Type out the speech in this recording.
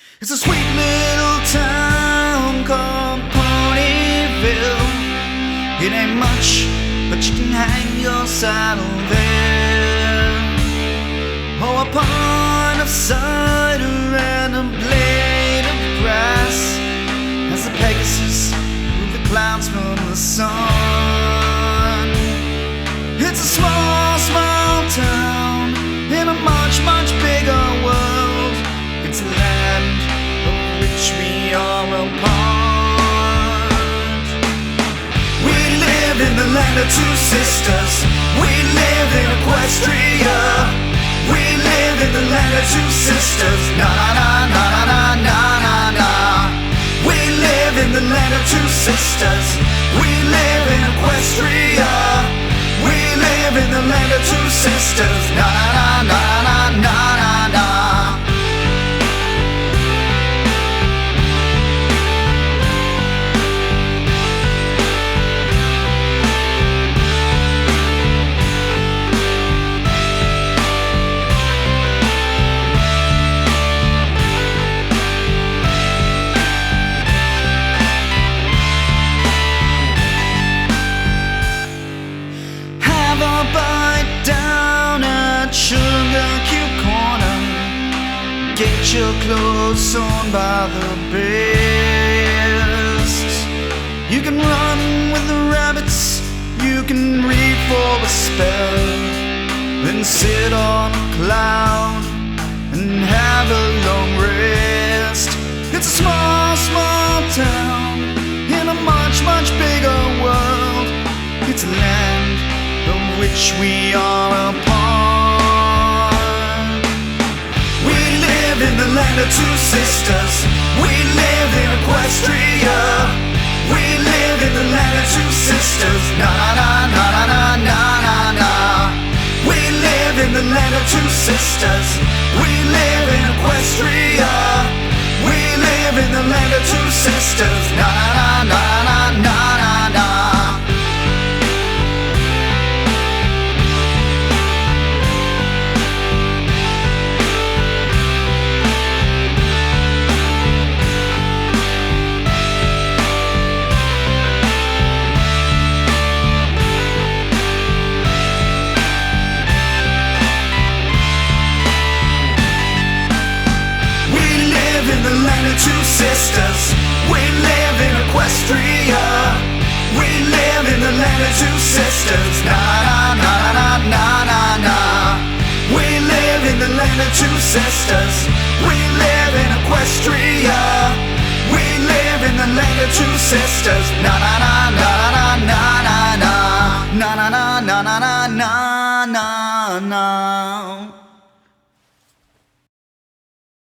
It's a sweet little town called Ponyville. It ain't much, but you can hang your saddle there. Oh, a pint of cider and a blade of grass as the Pegasus move the clouds from the sun. It's a small, small town in a much, much bigger world. It's a land of which we are a part. We live in the land of two sisters. We live in Equestria. We live in the land of two sisters. Na na na na na na na. We live in the land of two sisters. We live in Equestria. We live in the land of two sisters. Na na na na na na na. Get your clothes sewn by the best. You can run with the rabbits, you can read for a spell, then sit on a cloud and have a long rest. It's a small, small town in a much, much bigger world. It's a land of which we are a part. In the land of two sisters, we live in Equestria. We live in the land of two sisters. Na na na na na na na na. We live in the land of two sisters. We live in Equestria. We live in the land of two sisters. Na na na na na na na. Two sisters, we live in Equestria. We live in the land of two sisters. Na na na na na na na. We live in the land of two sisters. We live in Equestria. We live in the land of two sisters. Na na na na na na na na. Na na na na na na na na.